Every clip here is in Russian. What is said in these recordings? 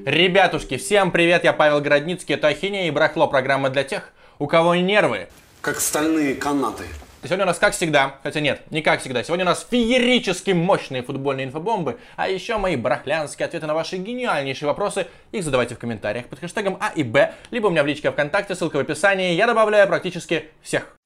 Ребятушки, всем привет, я Павел Городницкий, это Ахинея и Барахло, программа для тех, у кого нервы как стальные канаты. Сегодня у нас как всегда, хотя нет, не как всегда, сегодня у нас феерически мощные футбольные инфобомбы, а еще мои барахлянские ответы на ваши гениальнейшие вопросы, их задавайте в комментариях под хэштегом А и Б, либо у меня в личке ВКонтакте, ссылка в описании, я добавляю практически всех.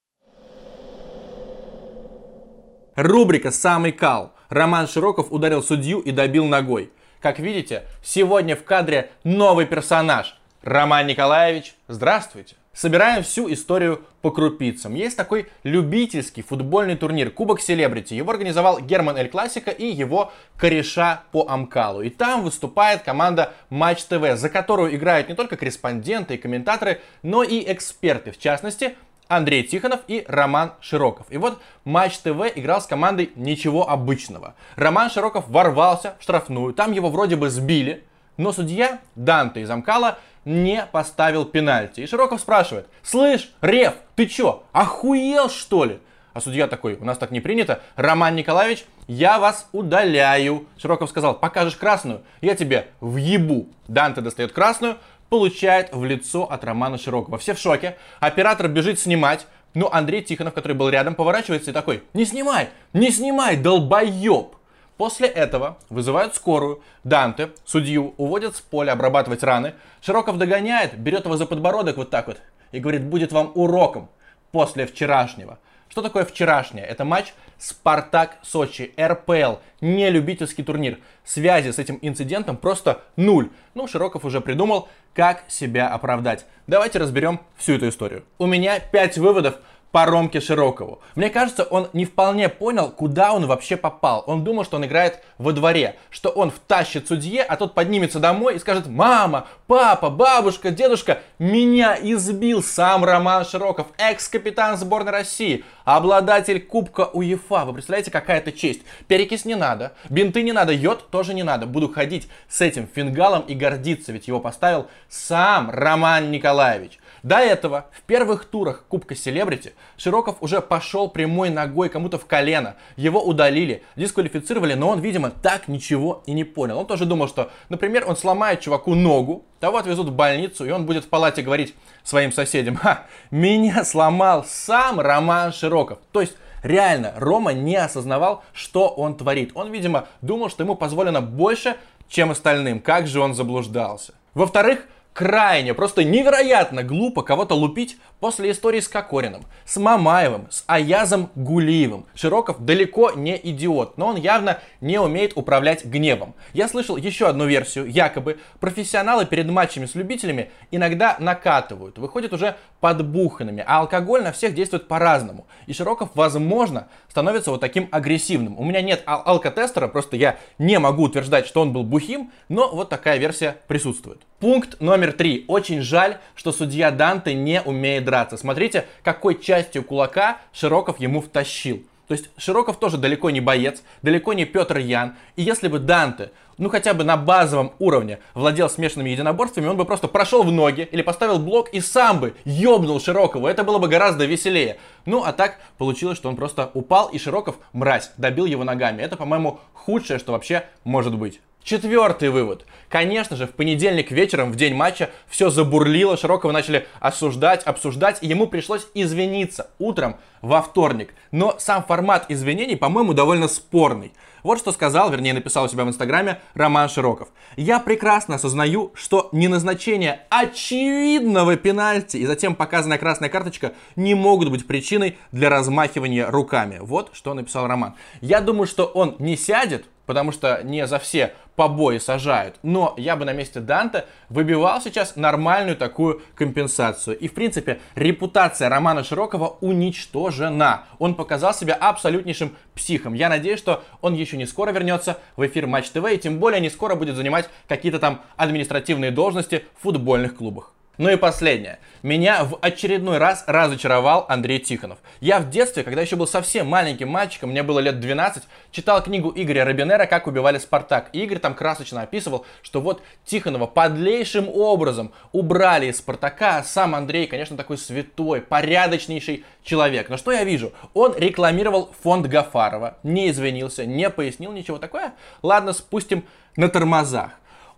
Рубрика «Самый кал». Роман Широков ударил судью и добил ногой. Как видите, сегодня в кадре новый персонаж. Роман Николаевич, здравствуйте. Собираем всю историю по крупицам. Есть такой любительский футбольный турнир Кубок Селебрити. Его организовал Герман Эль Классико и его кореша по Амкалу. И там выступает команда Матч ТВ, за которую играют не только корреспонденты и комментаторы, но и эксперты. В частности, Андрей Тихонов и Роман Широков. И вот Матч ТВ играл с командой ничего обычного. Роман Широков ворвался в штрафную, там его вроде бы сбили, но судья Данте из Амкала не поставил пенальти. И Широков спрашивает: «Слышь, Реф, ты чё, охуел что ли?» А судья такой: «У нас так не принято. Роман Николаевич, я вас удаляю». Широков сказал: «Покажешь красную, я тебе въебу». Данте достает красную, получает в лицо от Романа Широкова. Все в шоке. Оператор бежит снимать. Но Андрей Тихонов, который был рядом, поворачивается и такой: «Не снимай! Не снимай, долбоеб!» После этого вызывают скорую. Данте, судью, уводят с поля обрабатывать раны. Широков догоняет, берет его за подбородок вот так вот и говорит: «Будет вам уроком после вчерашнего». Что такое вчерашнее? Это матч Спартак-Сочи, РПЛ, не любительский турнир. Связи с этим инцидентом просто нуль. Ну, Широков уже придумал, как себя оправдать. Давайте разберем всю эту историю. У меня 5 выводов по Ромке Широкову. Мне кажется, он не вполне понял, куда он вообще попал. Он думал, что он играет во дворе, что он втащит судье, а тот поднимется домой и скажет: «Мама, папа, бабушка, дедушка, меня избил сам Роман Широков, экс-капитан сборной России, обладатель Кубка УЕФА». Вы представляете, какая это честь? Перекись не надо, бинты не надо, йод тоже не надо. Буду ходить с этим фингалом и гордиться, ведь его поставил сам Роман Николаевич. До этого в первых турах Кубка Селебрити Широков уже пошел прямой ногой кому-то в колено. Его удалили, дисквалифицировали, но он, видимо, так ничего и не понял. Он тоже думал, что, например, он сломает чуваку ногу, того отвезут в больницу, и он будет в палате говорить своим соседям: «Ха, меня сломал сам Роман Широков». То есть, реально, Рома не осознавал, что он творит. Он, видимо, думал, что ему позволено больше, чем остальным. Как же он заблуждался. Во-вторых, крайне, просто невероятно глупо кого-то лупить после истории с Кокориным, с Мамаевым, с Аязом Гулиевым. Широков далеко не идиот, но он явно не умеет управлять гневом. Я слышал еще одну версию. Якобы профессионалы перед матчами с любителями иногда накатывают, выходят уже подбуханными, а алкоголь на всех действует по-разному. И Широков, возможно, становится вот таким агрессивным. У меня нет алкотестера, просто я не могу утверждать, что он был бухим, но вот такая версия присутствует. Пункт номер 3. Очень жаль, что судья Данте не умеет драться. Смотрите, какой частью кулака Широков ему втащил. То есть Широков тоже далеко не боец, далеко не Петр Ян. И если бы Данте, ну хотя бы на базовом уровне, владел смешанными единоборствами, он бы просто прошел в ноги или поставил блок и сам бы ёбнул Широкову. Это было бы гораздо веселее. Ну а так получилось, что он просто упал, и Широков, мразь, добил его ногами. Это, по-моему, худшее, что вообще может быть. Четвертый вывод. Конечно же, в понедельник вечером, в день матча, все забурлило, Широкова начали осуждать, обсуждать, и ему пришлось извиниться утром во вторник. Но сам формат извинений, по-моему, довольно спорный. Вот что сказал, вернее написал у себя в инстаграме Роман Широков. «Я прекрасно осознаю, что неназначение очевидного пенальти и затем показанная красная карточка не могут быть причиной для размахивания руками». Вот что написал Роман. Я думаю, что он не сядет, потому что не за все побои сажают. Но я бы на месте Данте выбивал сейчас нормальную такую компенсацию. И в принципе репутация Романа Широкова уничтожена. Он показал себя абсолютнейшим психом. Я надеюсь, что он еще не скоро вернется в эфир Матч ТВ и тем более не скоро будет занимать какие-то там административные должности в футбольных клубах. Ну и последнее. Меня в очередной раз разочаровал Андрей Тихонов. Я в детстве, когда еще был совсем маленьким мальчиком, мне было лет 12, читал книгу Игоря Робинера «Как убивали Спартак». И Игорь там красочно описывал, что вот Тихонова подлейшим образом убрали из Спартака, а сам Андрей, конечно, такой святой, порядочнейший человек. Но что я вижу? Он рекламировал фонд Гафарова, не извинился, не пояснил ничего такое. Ладно, спустим на тормозах.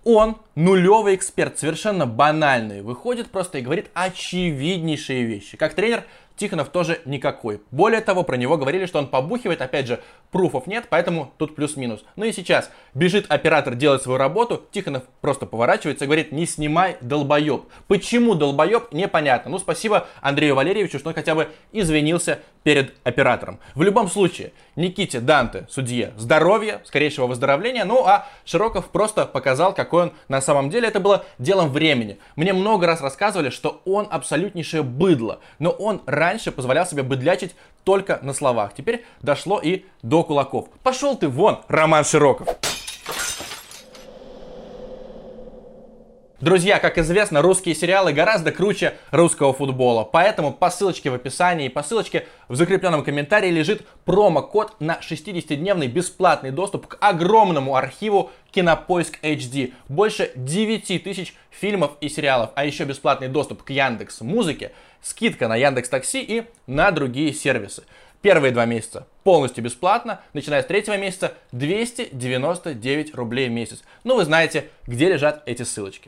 Он, нулевый эксперт, совершенно банальный, выходит просто и говорит очевиднейшие вещи. Как тренер Тихонов тоже никакой. Более того, про него говорили, что он побухивает, опять же, пруфов нет, поэтому тут плюс-минус. Ну и сейчас бежит оператор делать свою работу, Тихонов просто поворачивается и говорит: не снимай, долбоеб. Почему долбоеб, непонятно. Ну, спасибо Андрею Валерьевичу, что он хотя бы извинился перед оператором. В любом случае, Никите Данте, судье, здоровья, скорейшего выздоровления, ну а Широков просто показал, какой он на самом деле. Это было делом времени. Мне много раз рассказывали, что он абсолютнейшее быдло, но он раньше позволял себе быдлячить только на словах. Теперь дошло и до кулаков. Пошел ты вон, Роман Широков. Друзья, как известно, русские сериалы гораздо круче русского футбола. Поэтому по ссылочке в описании и по ссылочке в закрепленном комментарии лежит промокод на 60-дневный бесплатный доступ к огромному архиву Кинопоиск HD. Больше 9000 фильмов и сериалов, а еще бесплатный доступ к Яндекс.Музыке, скидка на Яндекс.Такси и на другие сервисы. Первые 2 месяца полностью бесплатно, начиная с 3-го месяца 299 рублей в месяц. Ну, вы знаете, где лежат эти ссылочки.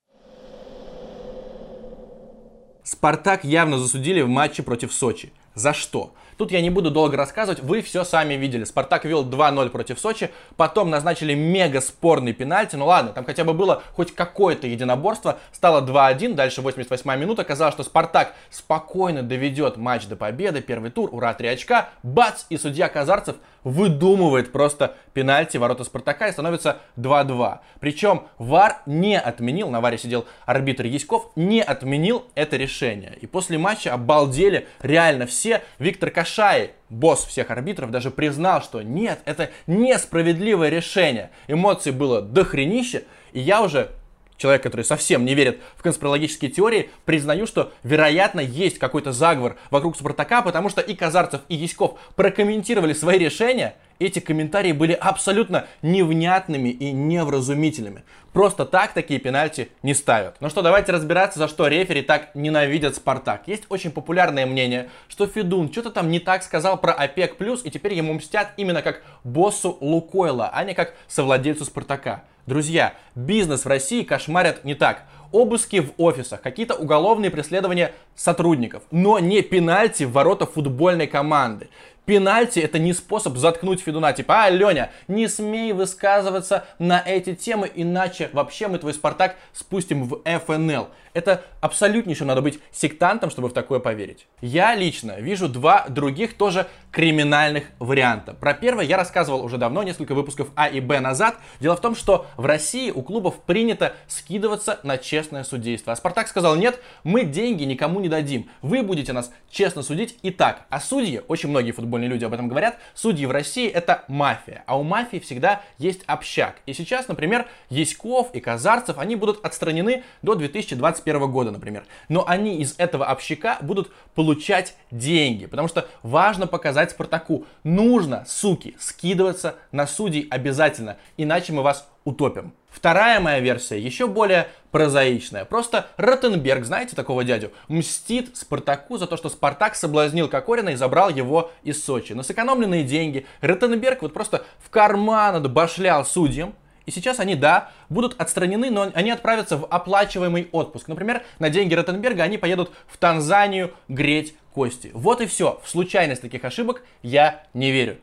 Спартак явно засудили в матче против Сочи. За что? Тут я не буду долго рассказывать, вы все сами видели. Спартак вел 2-0 против Сочи, потом назначили мега спорный пенальти. Ну ладно, там хотя бы было хоть какое-то единоборство. Стало 2-1, дальше 88-я минута. Казалось, что Спартак спокойно доведет матч до победы. Первый тур, ура, 3 очка. Бац! И судья Казарцев выдумывает просто пенальти ворота Спартака и становится 2-2. Причем ВАР не отменил, на ВАРе сидел арбитр Яськов, не отменил это решение. И после матча обалдели реально все. Виктор Кашай, босс всех арбитров, даже признал, что нет, это несправедливое решение. Эмоций было дохренище, и я уже, человек, который совсем не верит в конспирологические теории, признаю, что, вероятно, есть какой-то заговор вокруг Спартака, потому что и Казарцев, и Яськов прокомментировали свои решения. Эти комментарии были абсолютно невнятными и невразумительными. Просто так такие пенальти не ставят. Ну что, давайте разбираться, за что рефери так ненавидят Спартак. Есть очень популярное мнение, что Федун что-то там не так сказал про ОПЕК+, и теперь ему мстят именно как боссу Лукойла, а не как совладельцу Спартака. Друзья, бизнес в России кошмарят не так. Обыски в офисах, какие-то уголовные преследования сотрудников, но не пенальти в ворота футбольной команды. Пенальти — это не способ заткнуть Федуна, типа: Леня, не смей высказываться на эти темы, иначе вообще мы твой Спартак спустим в ФНЛ. Это абсолютнейшим надо быть сектантом, чтобы в такое поверить. Я лично вижу 2 других тоже криминальных варианта. Про первый я рассказывал уже давно, несколько выпусков А и Б назад. Дело в том, что в России у клубов принято скидываться на честное судейство. А Спартак сказал: нет, мы деньги никому не дадим. Вы будете нас честно судить и так. А судьи, очень многие футбольные люди об этом говорят, судьи в России — это мафия. А у мафии всегда есть общак. И сейчас, например, Яськов и Казарцев, они будут отстранены до 2021 года, например. Но они из этого общака будут получать деньги. Потому что важно показать Спартаку: нужно, суки, скидываться на судей обязательно, иначе мы вас утопим. Вторая моя версия еще более прозаичная. Просто Ротенберг, знаете такого дядю, мстит Спартаку за то, что Спартак соблазнил Кокорина и забрал его из Сочи. На сэкономленные деньги Ротенберг вот просто в карман отбашлял судьям. И сейчас они, да, будут отстранены, но они отправятся в оплачиваемый отпуск. Например, на деньги Ротенберга они поедут в Танзанию греть кости. Вот и все. В случайность таких ошибок я не верю.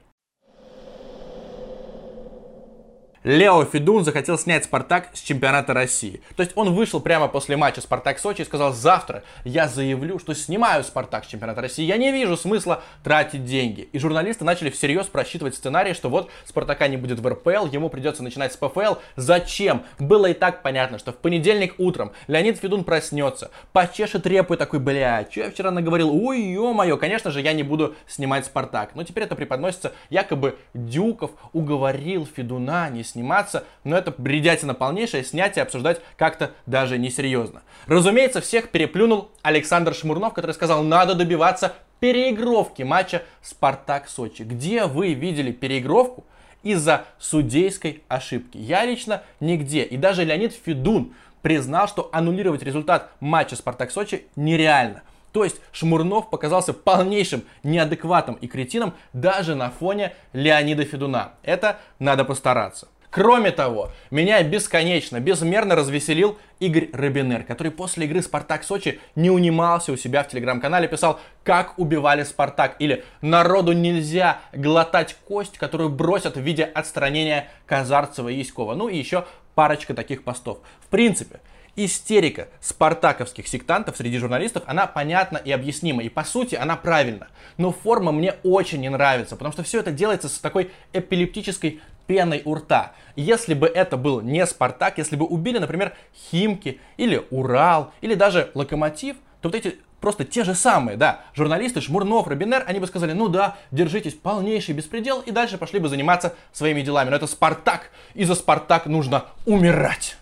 Лео Федун захотел снять Спартак с чемпионата России. То есть он вышел прямо после матча Спартак-Сочи и сказал: завтра я заявлю, что снимаю Спартак с чемпионата России. Я не вижу смысла тратить деньги. И журналисты начали всерьез просчитывать сценарий, что вот Спартака не будет в РПЛ, ему придется начинать с ПФЛ. Зачем? Было и так понятно, что в понедельник утром Леонид Федун проснется, почешет репу и такой: бля, что я вчера наговорил? Ой, ё-моё, конечно же я не буду снимать Спартак. Но теперь это преподносится, якобы Дюков уговорил Федуна не сниматься, но это бредятина полнейшая, снятие обсуждать как-то даже несерьезно. Разумеется, всех переплюнул Александр Шмурнов, который сказал: надо добиваться переигровки матча Спартак-Сочи. Где вы видели переигровку из-за судейской ошибки? Я лично нигде. И даже Леонид Федун признал, что аннулировать результат матча Спартак-Сочи нереально. То есть Шмурнов показался полнейшим неадекватом и кретином даже на фоне Леонида Федуна. Это надо постараться. Кроме того, меня бесконечно, безмерно развеселил Игорь Робинер, который после игры «Спартак Сочи» не унимался у себя в телеграм-канале, писал, как убивали «Спартак» или «народу нельзя глотать кость, которую бросят в виде отстранения Казарцева и Яськова». Ну и еще парочка таких постов. В принципе, истерика спартаковских сектантов среди журналистов, она понятна и объяснима. И по сути она правильна. Но форма мне очень не нравится, потому что все это делается с такой эпилептической пеной у рта. Если бы это был не Спартак, если бы убили, например, Химки, или Урал, или даже Локомотив, то вот эти просто те же самые, да, журналисты Шмурнов, Робинер, они бы сказали, ну да, держитесь, полнейший беспредел, и дальше пошли бы заниматься своими делами. Но это Спартак, и за Спартак нужно умирать.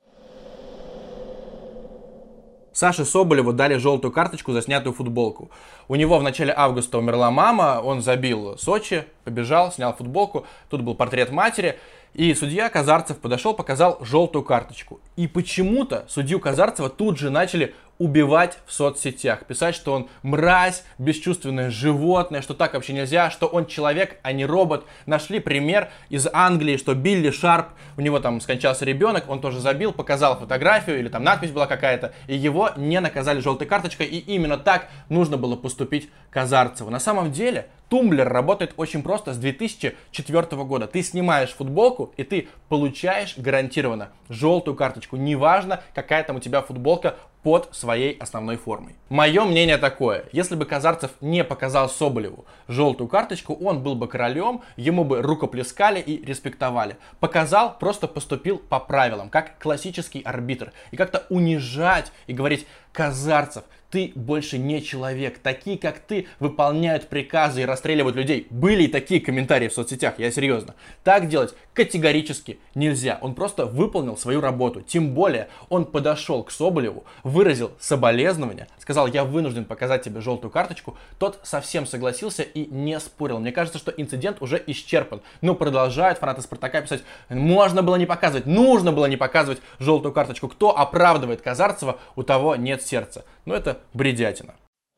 Саше Соболеву дали желтую карточку за снятую футболку. У него в начале августа умерла мама, он забил Сочи, побежал, снял футболку, тут был портрет матери, и судья Казарцев подошел, показал желтую карточку. И почему-то судью Казарцева тут же начали убивать в соцсетях, писать, что он мразь, бесчувственное животное, что так вообще нельзя, что он человек, а не робот. Нашли пример из Англии, что Билли Шарп, у него там скончался ребенок, он тоже забил, показал фотографию, или там надпись была какая-то, и его не наказали желтой карточкой, и именно так нужно было поступить Казарцеву. На самом деле, Тумблер работает очень просто с 2004 года. Ты снимаешь футболку, и ты получаешь гарантированно желтую карточку. Неважно, какая там у тебя футболка под своей основной формой. Мое мнение такое. Если бы Казарцев не показал Соболеву желтую карточку, он был бы королем, ему бы рукоплескали и респектовали. Показал, просто поступил по правилам, как классический арбитр. И как-то унижать и говорить: Казарцев, ты больше не человек. Такие, как ты, выполняют приказы и расстреливают людей. Были и такие комментарии в соцсетях, я серьезно. Так делать категорически нельзя. Он просто выполнил свою работу. Тем более, он подошел к Соболеву, выразил соболезнования, сказал: я вынужден показать тебе желтую карточку. Тот совсем согласился и не спорил. Мне кажется, что инцидент уже исчерпан. Но продолжают фанаты Спартака писать: можно было не показывать, нужно было не показывать желтую карточку. Кто оправдывает Казарцева, у того нет сердца. Но это бредятина.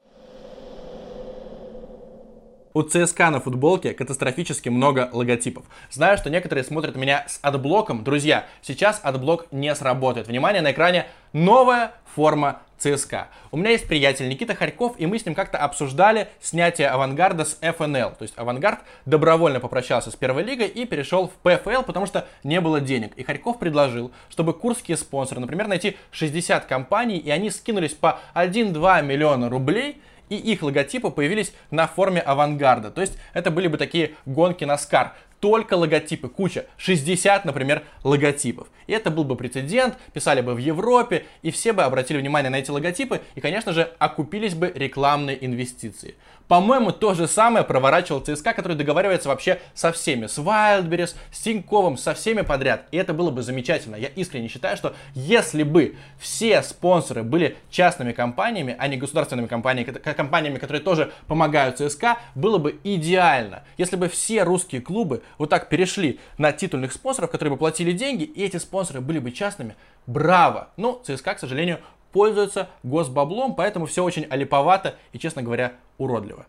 У ЦСКА на футболке катастрофически много логотипов. Знаю, что некоторые смотрят меня с отблоком. Друзья, сейчас отблок не сработает. Внимание, на экране новая форма ЦСКА. У меня есть приятель Никита Хорьков, и мы с ним как-то обсуждали снятие «Авангарда» с ФНЛ. То есть «Авангард» добровольно попрощался с первой лигой и перешел в ПФЛ, потому что не было денег. И Хорьков предложил, чтобы курские спонсоры, например, найти 60 компаний, и они скинулись по 1-2 миллиона рублей, и их логотипы появились на форме «Авангарда». То есть это были бы такие гонки NASCAR. Только логотипы, куча, 60, например, логотипов. И это был бы прецедент, писали бы в Европе, и все бы обратили внимание на эти логотипы, и, конечно же, окупились бы рекламные инвестиции. По-моему, то же самое проворачивал ЦСКА, который договаривается вообще со всеми. С Вайлдберрис, с Тиньковым, со всеми подряд. И это было бы замечательно. Я искренне считаю, что если бы все спонсоры были частными компаниями, а не государственными компаниями, которые тоже помогают ЦСКА, было бы идеально. Если бы все русские клубы вот так перешли на титульных спонсоров, которые бы платили деньги, и эти спонсоры были бы частными, браво! Но ЦСКА, к сожалению, пользуются госбаблом, поэтому все очень олиповато и, честно говоря, уродливо.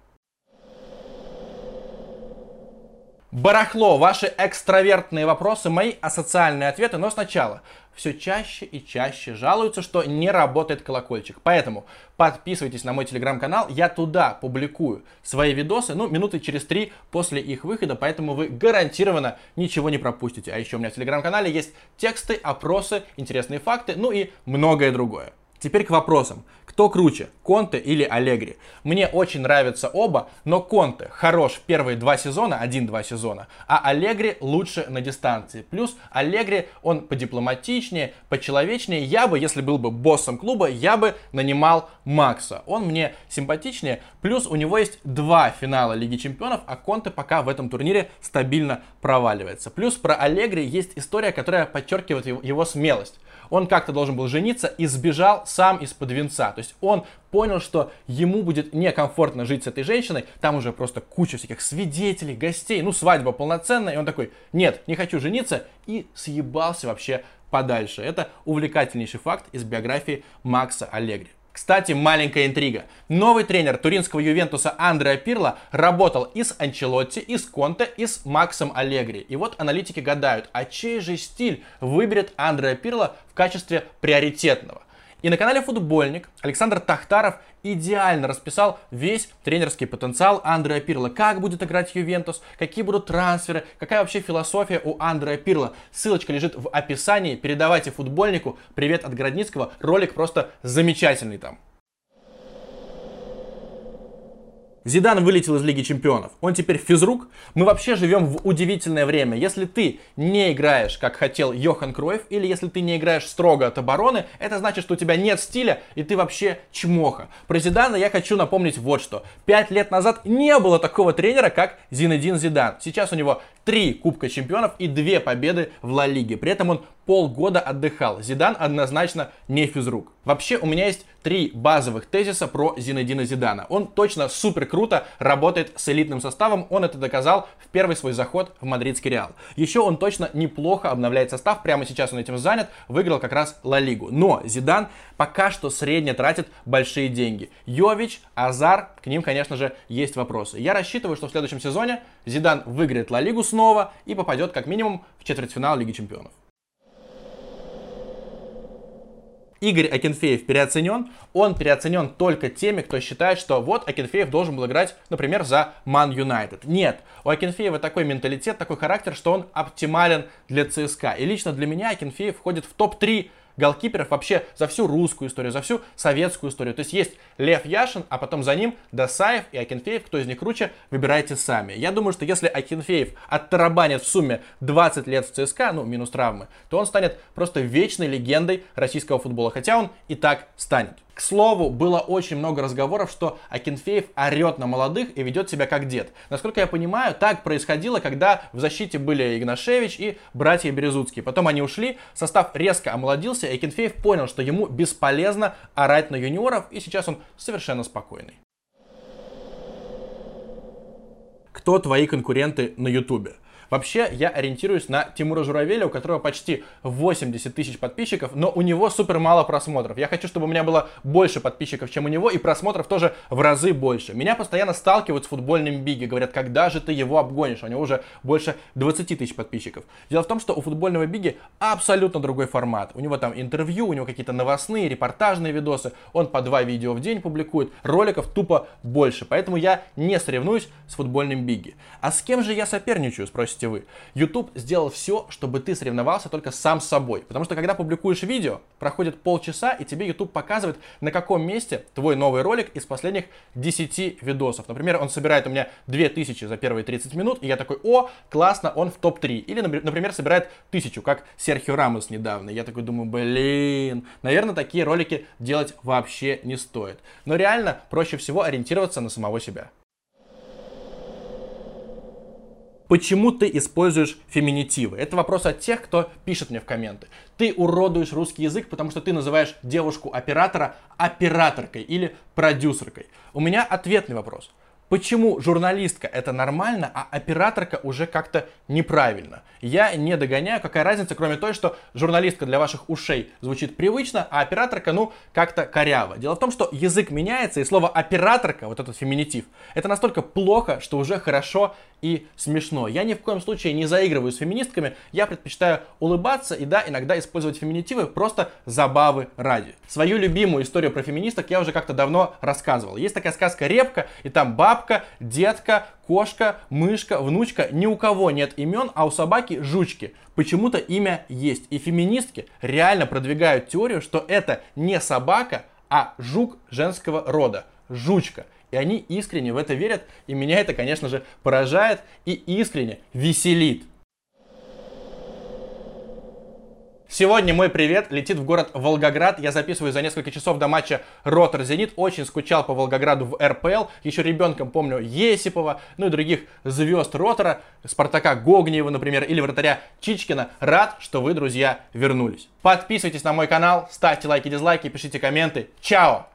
Барахло, ваши экстравертные вопросы, мои асоциальные ответы, но сначала. Все чаще и чаще жалуются, что не работает колокольчик. Поэтому подписывайтесь на мой телеграм-канал, я туда публикую свои видосы, минуты через 3 после их выхода, поэтому вы гарантированно ничего не пропустите. А еще у меня в телеграм-канале есть тексты, опросы, интересные факты, и многое другое. Теперь к вопросам. Кто круче, Конте или Аллегри? Мне очень нравятся оба, но Конте хорош в первые 2 сезона, 1-2 сезона, а Аллегри лучше на дистанции. Плюс Аллегри, он подипломатичнее, почеловечнее. Я бы, если был бы боссом клуба, я бы нанимал Макса. Он мне симпатичнее, плюс у него есть 2 финала Лиги Чемпионов, а Конте пока в этом турнире стабильно проваливается. Плюс про Аллегри есть история, которая подчеркивает его смелость. Он как-то должен был жениться и сбежал сам из-под венца. То есть он понял, что ему будет некомфортно жить с этой женщиной. Там уже просто куча всяких свидетелей, гостей. Свадьба полноценная. И он такой: нет, не хочу жениться. И съебался вообще подальше. Это увлекательнейший факт из биографии Макса Аллегри. Кстати, маленькая интрига. Новый тренер туринского Ювентуса Андреа Пирло работал и с Анчелотти, и с Конте, и с Максом Аллегри. И вот аналитики гадают, а чей же стиль выберет Андреа Пирло в качестве приоритетного? И на канале «Футбольник» Александр Тахтаров идеально расписал весь тренерский потенциал Андреа Пирло. Как будет играть Ювентус, какие будут трансферы, какая вообще философия у Андреа Пирло. Ссылочка лежит в описании. Передавайте «Футбольнику». Привет от Городницкого. Ролик просто замечательный там. Зидан вылетел из Лиги Чемпионов. Он теперь физрук. Мы вообще живем в удивительное время. Если ты не играешь, как хотел Йохан Кройф, или если ты не играешь строго от обороны, это значит, что у тебя нет стиля, и ты вообще чмоха. Про Зидана я хочу напомнить вот что. 5 лет назад не было такого тренера, как Зинедин Зидан. Сейчас у него 3 Кубка Чемпионов и 2 победы в Ла Лиге. При этом он полгода отдыхал. Зидан однозначно не физрук. Вообще у меня есть 3 базовых тезиса про Зинедина Зидана. Он точно супер круто работает с элитным составом. Он это доказал в первый свой заход в мадридский Реал. Еще он точно неплохо обновляет состав. Прямо сейчас он этим занят. Выиграл как раз Ла Лигу. Но Зидан пока что средне тратит большие деньги. Йович, Азар, к ним, конечно же, есть вопросы. Я рассчитываю, что в следующем сезоне Зидан выиграет Ла Лигу снова и попадет как минимум в четвертьфинал Лиги Чемпионов. Игорь Акинфеев переоценен. Он переоценен только теми, кто считает, что вот Акинфеев должен был играть, например, за Ман Юнайтед. Нет, у Акинфеева такой менталитет, такой характер, что он оптимален для ЦСКА. И лично для меня Акинфеев входит в топ-3 голкиперов вообще за всю русскую историю, за всю советскую историю. То есть Лев Яшин, а потом за ним Досаев и Акинфеев. Кто из них круче, выбирайте сами. Я думаю, что если Акинфеев оттарабанит в сумме 20 лет в ЦСКА, ну, минус травмы, то он станет просто вечной легендой российского футбола. Хотя он и так станет. К слову, было очень много разговоров, что Акинфеев орет на молодых и ведет себя как дед. Насколько я понимаю, так происходило, когда в защите были Игнашевич и братья Березутские. Потом они ушли, состав резко омолодился, и Акинфеев понял, что ему бесполезно орать на юниоров, и сейчас он совершенно спокойный. Кто твои конкуренты на Ютубе? Вообще, я ориентируюсь на Тимура Журавеля, у которого почти 80 тысяч подписчиков, но у него супер мало просмотров. Я хочу, чтобы у меня было больше подписчиков, чем у него, и просмотров тоже в разы больше. Меня постоянно сталкивают с футбольным Биги, говорят, когда же ты его обгонишь? У него уже больше 20 тысяч подписчиков. Дело в том, что у футбольного Биги абсолютно другой формат. У него там интервью, у него какие-то новостные, репортажные видосы, он по 2 видео в день публикует, роликов тупо больше. Поэтому я не соревнуюсь с футбольным Биги. А с кем же я соперничаю, спросите вы? YouTube сделал все, чтобы ты соревновался только сам с собой. Потому что когда публикуешь видео, проходит полчаса, и тебе YouTube показывает, на каком месте твой новый ролик из последних 10 видосов. Например, он собирает у меня 2000 за первые 30 минут, и я такой, о, классно, он в топ-3. Или, например, собирает 1000, как Серхио Рамос недавно. Я такой думаю, блин, наверное, такие ролики делать вообще не стоит. Но реально проще всего ориентироваться на самого себя. Почему ты используешь феминитивы? Это вопрос от тех, кто пишет мне в комменты. Ты уродуешь русский язык, потому что ты называешь девушку-оператора операторкой или продюсеркой. У меня ответный вопрос. Почему журналистка это нормально, а операторка уже как-то неправильно? Я не догоняю, какая разница, кроме той, что журналистка для ваших ушей звучит привычно, а операторка, ну, как-то коряво. Дело в том, что язык меняется, и слово операторка, вот этот феминитив, это настолько плохо, что уже хорошо и смешно. Я ни в коем случае не заигрываю с феминистками, я предпочитаю улыбаться и да, иногда использовать феминитивы просто забавы ради. Свою любимую историю про феминисток я уже как-то давно рассказывал. Есть такая сказка «Репка», и там бабка, детка, кошка, мышка, внучка. Ни у кого нет имен, а у собаки жучки. Почему-то имя есть. И феминистки реально продвигают теорию, что это не собака, а жук женского рода. Жучка. И они искренне в это верят, и меня это, конечно же, поражает и искренне веселит. Сегодня мой привет летит в город Волгоград. Я записываю за несколько часов до матча Ротор-Зенит. Очень скучал по Волгограду в РПЛ. Еще ребенком помню Есипова, ну и других звезд Ротора. Спартака Гогниева, например, или вратаря Чичкина. Рад, что вы, друзья, вернулись. Подписывайтесь на мой канал, ставьте лайки, дизлайки, пишите комменты. Чао!